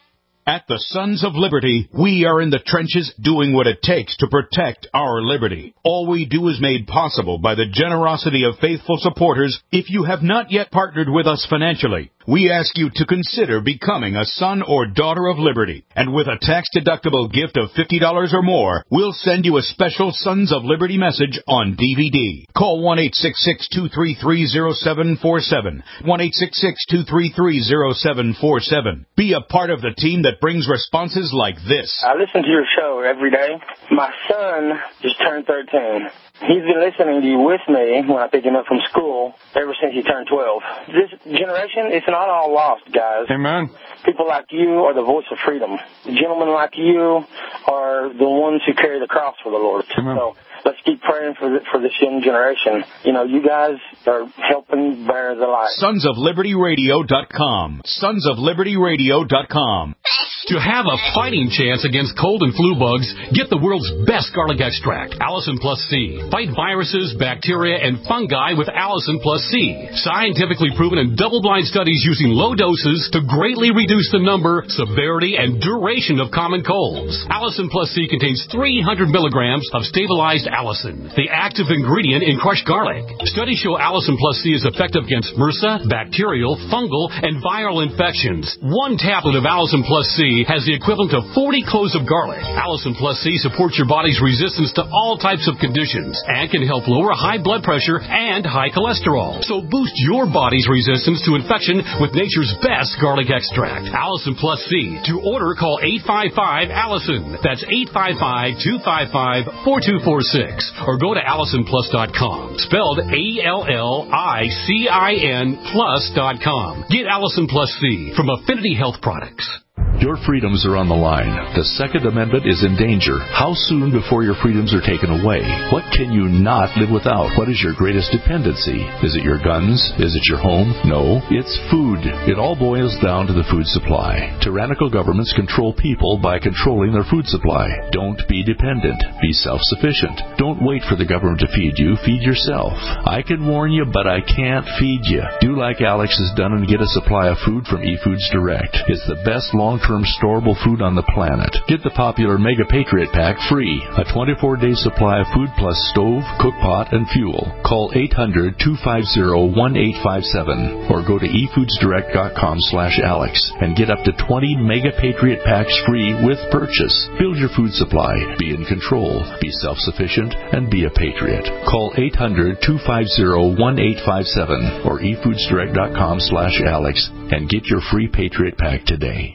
At the Sons of Liberty, we are in the trenches doing what it takes to protect our liberty. All we do is made possible by the generosity of faithful supporters. If you have not yet partnered with us financially, we ask you to consider becoming a son or daughter of liberty. And with a tax-deductible gift of fifty dollars or more, we'll send you a special Sons of Liberty message on D V D. Call one eight six six, two three three, zero seven four seven. one eight six six, two three three, zero seven four seven. Be a part of the team that brings responses like this. I listen to your show every day. My son just turned thirteen. He's been listening to you with me when I pick him up from school ever since he turned twelve. This generation, it's not all lost, guys. Amen. People like you are the voice of freedom. Gentlemen like you are the ones who carry the cross for the Lord. Amen. So let's keep praying for the, for this young generation. You know, you guys are helping bear the light. Sons of Liberty Radio dot com. Sons of Liberty Radio dot com. To have a fighting chance against cold and flu bugs, get the world's best garlic extract, Allison Plus C. Fight viruses, bacteria, and fungi with Allison Plus C. Scientifically proven in double-blind studies using low doses to greatly reduce the number, severity, and duration of common colds. Allison Plus C contains three hundred milligrams of stabilized allicin, the active ingredient in crushed garlic. Studies show Allison Plus C is effective against MRSA, bacterial, fungal, and viral infections. One tablet of Allison Plus C has the equivalent of forty cloves of garlic. Allison Plus C supports your body's resistance to all types of conditions and can help lower high blood pressure and high cholesterol. So boost your body's resistance to infection with nature's best garlic extract, Allison Plus C. To order, call eight five five, Allison. That's eight five five, two five five, four two four six. Or go to allison plus dot com. Spelled A L L I C I N plus dot com. Get Allison Plus C from Affinity Health Products. Your freedoms are on the line. The Second Amendment is in danger. How soon before your freedoms are taken away? What can you not live without? What is your greatest dependency? Is it your guns? Is it your home? No, it's food. It all boils down to the food supply. Tyrannical governments control people by controlling their food supply. Don't be dependent. Be self-sufficient. Don't wait for the government to feed you. Feed yourself. I can warn you, but I can't feed you. Do like Alex has done and get a supply of food from eFoods Direct. It's the best long-term storable food on the planet. Get the popular Mega Patriot Pack free. A twenty-four day supply of food plus stove, cook pot, and fuel. Call eight hundred, two five zero, one eight five seven or go to e foods direct dot com slash alex and get up to twenty Mega Patriot Packs free with purchase. Build your food supply. Be in control. Be self-sufficient and be a patriot. Call eight hundred, two five zero, one eight five seven or e foods direct dot com slash alex and get your free Patriot Pack today.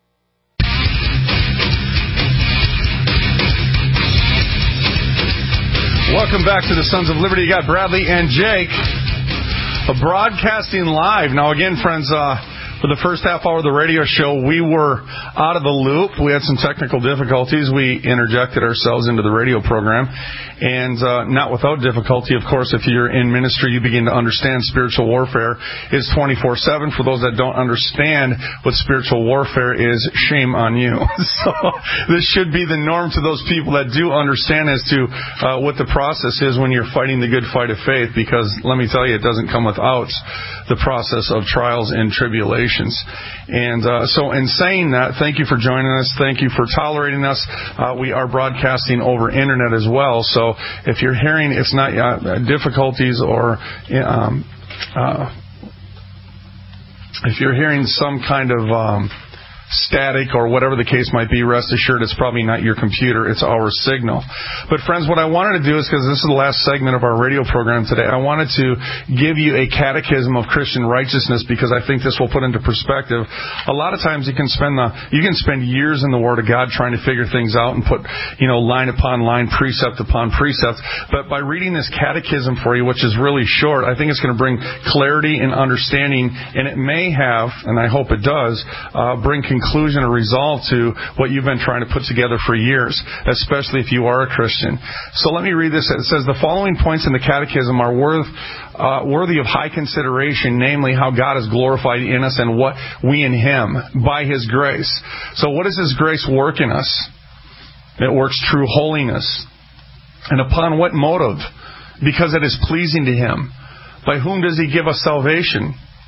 Welcome back to the Sons of Liberty. You got Bradley and Jake broadcasting live. Now, again, friends, uh, for the first half hour of the radio show, we were out of the loop. We had some technical difficulties. We interjected ourselves into the radio program. And uh, not without difficulty, of course, if you're in ministry, you begin to understand spiritual warfare is twenty-four seven. For those that don't understand what spiritual warfare is, shame on you. So this should be the norm to those people that do understand as to uh, what the process is when you're fighting the good fight of faith, because let me tell you, it doesn't come without the process of trials and tribulations. And uh, so in saying that, thank you for joining us. Thank you for tolerating us. Uh, we are broadcasting over internet as well. So if you're hearing it's not uh, difficulties or um, uh, if you're hearing some kind of um, static or whatever the case might be, rest assured it's probably not your computer, it's our signal. But friends, what I wanted to do is, because this is the last segment of our radio program today, I wanted to give you a catechism of Christian righteousness, because I think this will put into perspective. A lot of times you can spend the you can spend years in the Word of God trying to figure things out and put, you know, line upon line, precept upon precept. But by reading this catechism for you, which is really short, I think it's going to bring clarity and understanding, and it may have, and I hope it does, uh, bring conclusion conclusion or resolve to what you've been trying to put together for years, especially if you are a Christian. So let me read this. It says, the following points in the catechism are worth, uh, worthy of high consideration, namely how God is glorified in us and what we in Him by His grace. So what does His grace work in us? It works true holiness. And upon what motive? Because it is pleasing to Him. By whom does He give us salvation?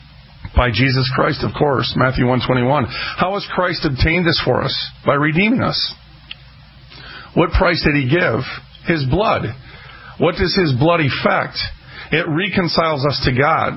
By Jesus Christ, of course, Matthew one twenty-one. How has Christ obtained this for us? By redeeming us. What price did He give? His blood. What does His blood effect? It reconciles us to God.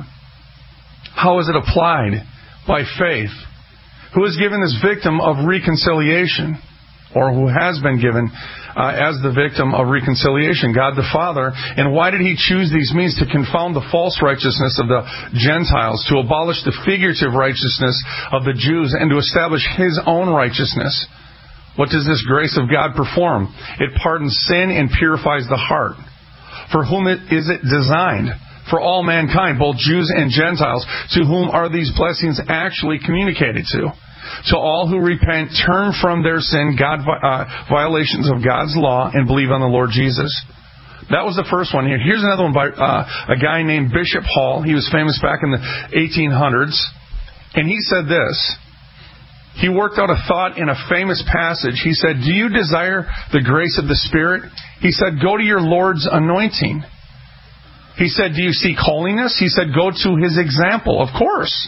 How is it applied? By faith. Who is given this victim of reconciliation? Or who has been given uh, as the victim of reconciliation? God the Father. And why did He choose these means? To confound the false righteousness of the Gentiles, to abolish the figurative righteousness of the Jews, and to establish His own righteousness. What does this grace of God perform? It pardons sin and purifies the heart. For whom it, is it designed? For all mankind, both Jews and Gentiles. To whom are these blessings actually communicated to? To all who repent, turn from their sin, God uh, violations of God's law, and believe on the Lord Jesus. That was the first one here. Here's another one by uh, a guy named Bishop Hall. He was famous back in the eighteen hundreds. And he said this. He worked out a thought in a famous passage. He said, do you desire the grace of the Spirit? He said, go to your Lord's anointing. He said, do you seek holiness? He said, go to His example. Of course.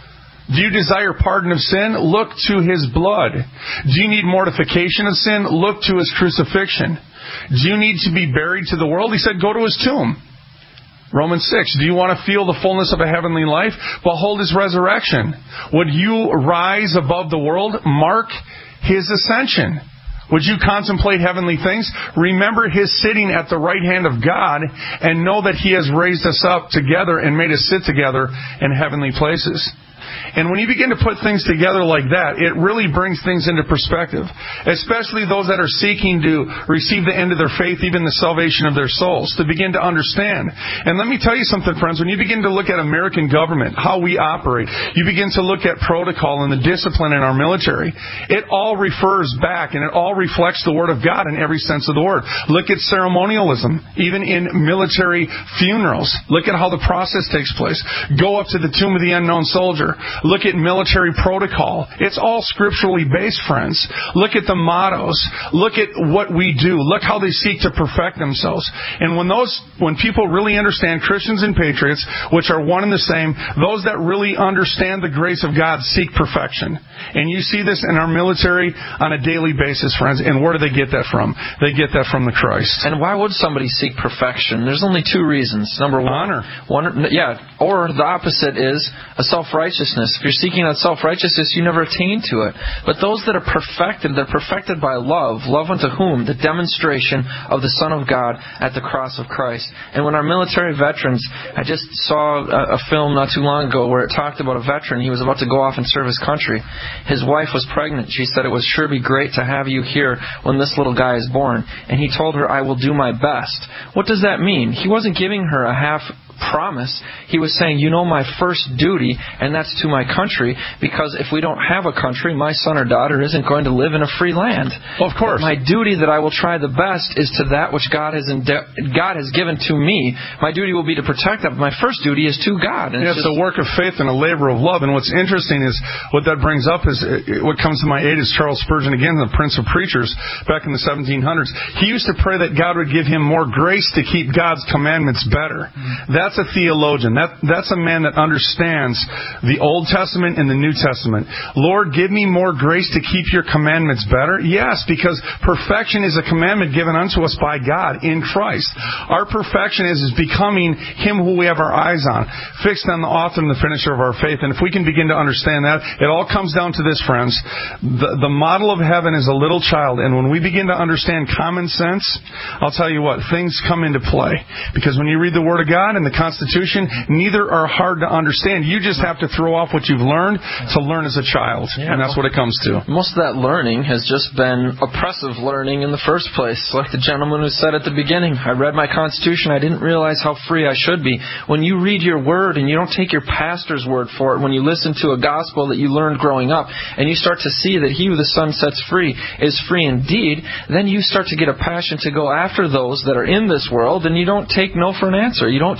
Do you desire pardon of sin? Look to His blood. Do you need mortification of sin? Look to His crucifixion. Do you need to be buried to the world? He said, go to His tomb. Romans six, do you want to feel the fullness of a heavenly life? Behold His resurrection. Would you rise above the world? Mark His ascension. Would you contemplate heavenly things? Remember His sitting at the right hand of God, and know that He has raised us up together and made us sit together in heavenly places. And when you begin to put things together like that, it really brings things into perspective, especially those that are seeking to receive the end of their faith, even the salvation of their souls, to begin to understand. And let me tell you something, friends, when you begin to look at American government, how we operate, you begin to look at protocol and the discipline in our military, it all refers back and it all reflects the Word of God in every sense of the word. Look at ceremonialism, even in military funerals. Look at how the process takes place. Go up to the tomb of the unknown soldier. Look at military protocol. It's all scripturally based, friends. Look at the mottos. Look at what we do. Look how they seek to perfect themselves. And when those, when people really understand, Christians and patriots, which are one and the same, those that really understand the grace of God seek perfection. And you see this in our military on a daily basis, friends. And where do they get that from? They get that from the Christ. And why would somebody seek perfection? There's only two reasons. Number one, honor. One, yeah, or the opposite is a self-righteousness. If you're seeking out self-righteousness, you never attain to it. But those that are perfected, they're perfected by love. Love unto whom? The demonstration of the Son of God at the cross of Christ. And when our military veterans, I just saw a, a film not too long ago where it talked about a veteran. He was about to go off and serve his country. His wife was pregnant. She said, it would sure be great to have you here when this little guy is born. And he told her, I will do my best. What does that mean? He wasn't giving her a half promise. He was saying, you know my first duty, and that's to my country, because if we don't have a country, my son or daughter isn't going to live in a free land. Well, of course. But my duty that I will try the best is to that which God has ende- God has given to me. My duty will be to protect that, but my first duty is to God. And yeah, it's, it's just a work of faith and a labor of love. And what's interesting is, what that brings up is, what comes to my aid is Charles Spurgeon, again, the Prince of Preachers, back in the seventeen hundreds. He used to pray that God would give him more grace to keep God's commandments better. Mm-hmm. That's a theologian. That, that's a man that understands the Old Testament and the New Testament. Lord, give me more grace to keep your commandments better. Yes, because perfection is a commandment given unto us by God in Christ. Our perfection is, is becoming Him who we have our eyes on, fixed on the author and the finisher of our faith. And if we can begin to understand that, it all comes down to this, friends. The, the model of heaven is a little child. And when we begin to understand common sense, I'll tell you what, things come into play. Because when you read the Word of God and the Constitution, neither are hard to understand. You just have to throw off what you've learned to learn as a child. Yeah, and that's what it comes to. Most of that learning has just been oppressive learning in the first place. Like the gentleman who said at the beginning, I read my Constitution, I didn't realize how free I should be. When you read your Word and you don't take your pastor's word for it, when you listen to a gospel that you learned growing up, and you start to see that He who the Son sets free is free indeed, then you start to get a passion to go after those that are in this world, and you don't take no for an answer. You don't tolerate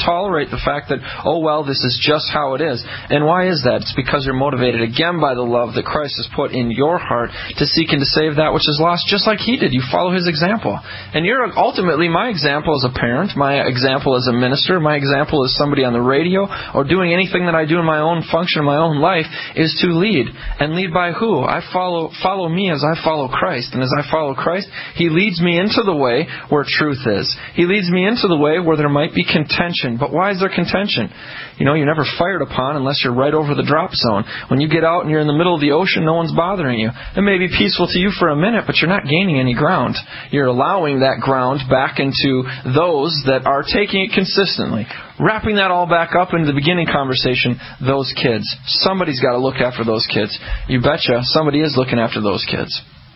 celebrate the fact that, oh, well, this is just how it is. And why is that? It's because you're motivated, again, by the love that Christ has put in your heart to seek and to save that which is lost, just like He did. You follow His example. And you're ultimately my example as a parent, my example as a minister, my example as somebody on the radio, or doing anything that I do in my own function, in my own life, is to lead. And lead by who? I follow follow me as I follow Christ. And as I follow Christ, He leads me into the way where truth is. He leads me into the way where there might be contention. But why is there contention? You know, you're never fired upon unless you're right over the drop zone. When you get out and you're in the middle of the ocean, no one's bothering you. It may be peaceful to you for a minute, but you're not gaining any ground. You're allowing that ground back into those that are taking it consistently. Wrapping that all back up into the beginning conversation, those kids. Somebody's got to look after those kids. You betcha, somebody is looking after those kids.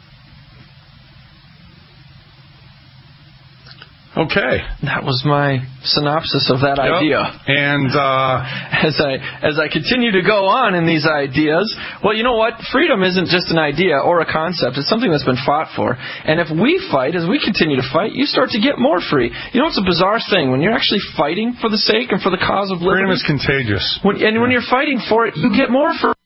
Okay. That was my synopsis of that yep. idea. And uh, as I as I continue to go on in these ideas, well, you know what? Freedom isn't just an idea or a concept. It's something that's been fought for. And if we fight, as we continue to fight, you start to get more free. You know, it's a bizarre thing. When you're actually fighting for the sake and for the cause of liberty... Freedom is contagious. When, and yeah. when you're fighting for it, you get more free.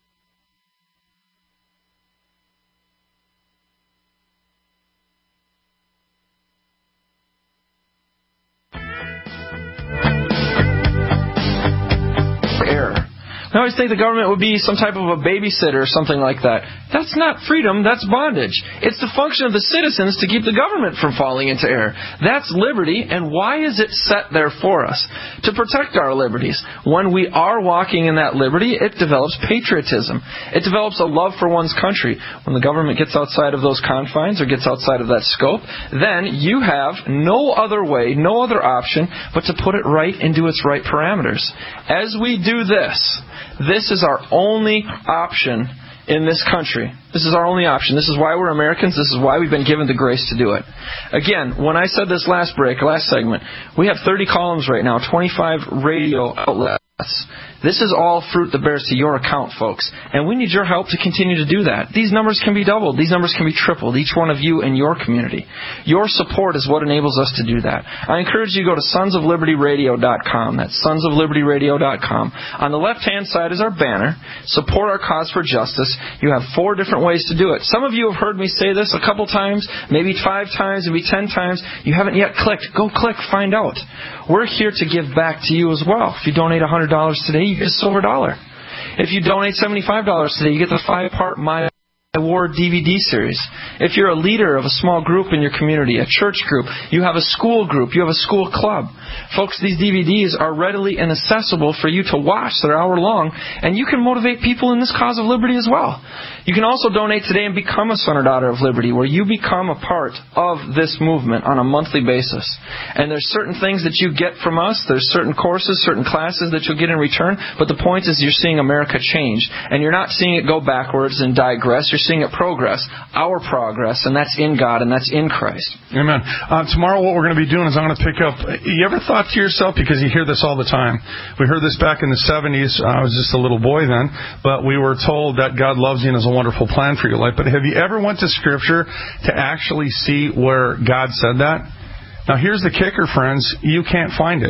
I always think the government would be some type of a babysitter or something like that. That's not freedom, that's bondage. It's the function of the citizens to keep the government from falling into error. That's liberty, and why is it set there for us? To protect our liberties. When we are walking in that liberty, it develops patriotism. It develops a love for one's country. When the government gets outside of those confines or gets outside of that scope, then you have no other way, no other option, but to put it right into its right parameters. As we do this, this is our only option in this country. This is our only option. This is why we're Americans. This is why we've been given the grace to do it. Again, when I said this last break, last segment, we have thirty columns right now, twenty-five radio outlets. This is all fruit that bears to your account, folks. And we need your help to continue to do that. These numbers can be doubled. These numbers can be tripled. Each one of you in your community. Your support is what enables us to do that. I encourage you to go to sons of liberty radio dot com. That's sons of liberty radio dot com. On the left-hand side is our banner. Support our cause for justice. You have four different ways to do it. Some of you have heard me say this a couple times, maybe five times, maybe ten times. You haven't yet clicked. Go click, find out. We're here to give back to you as well. If you donate one hundred dollars today, you get a silver dollar. If you donate seventy-five dollars today, you get the five-part My War D V D series. If you're a leader of a small group in your community, a church group, you have a school group, you have a school club. Folks, these D V Ds are readily and accessible for you to watch. They're hour long, and you can motivate people in this cause of liberty as well. You can also donate today and become a son or daughter of liberty, where you become a part of this movement on a monthly basis. And there's certain things that you get from us. There's certain courses, certain classes that you'll get in return. But the point is you're seeing America change. And you're not seeing it go backwards and digress. You're seeing it progress, our progress, and that's in God and that's in Christ. Amen. Uh, tomorrow what we're going to be doing is I'm going to pick up, you ever thought to yourself, because you hear this all the time, we heard this back in the seventies, I was just a little boy then, but we were told that God loves you and has a wonderful plan for your life. But have you ever went to Scripture to actually see where God said that? Now here's the kicker, friends, you can't find it.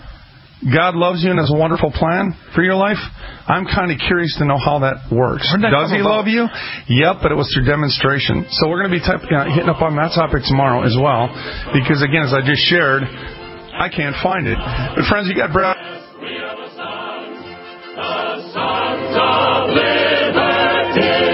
God loves you and has a wonderful plan for your life. I'm kind of curious to know how that works. That Does He about? love you? Yep, but it was through demonstration. So we're going to be type, you know, hitting up on that topic tomorrow as well. Because, again, as I just shared, I can't find it. But, friends, you got Brad. We are the sons, the sons of liberty.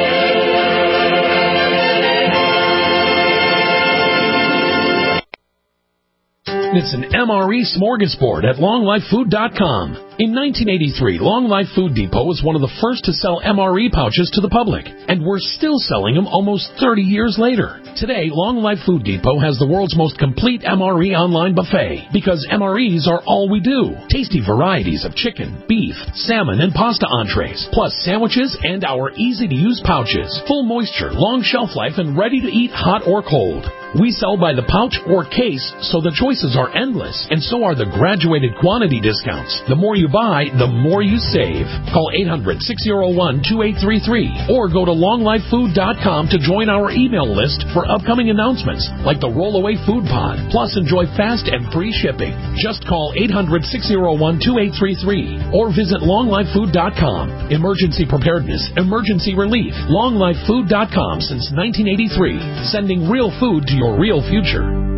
It's an M R E smorgasbord at long life food dot com. In nineteen eighty-three, Long Life Food Depot was one of the first to sell M R E pouches to the public, and we're still selling them almost thirty years later. Today, Long Life Food Depot has the world's most complete M R E online buffet, because M R Es are all we do. Tasty varieties of chicken, beef, salmon, and pasta entrees, plus sandwiches and our easy-to-use pouches. Full moisture, long shelf life, and ready to eat hot or cold. We sell by the pouch or case, so the choices are endless, and so are the graduated quantity discounts. The more you you buy, the more you save. Call eight hundred, six oh one, two eight three three or go to long life food dot com to join our email list for upcoming announcements like the Rollaway Food Pod. Plus, enjoy fast and free shipping. Just call eight hundred, six oh one, two eight three three or visit long life food dot com. Emergency preparedness, emergency relief. long life food dot com since nineteen eighty-three. Sending real food to your real future.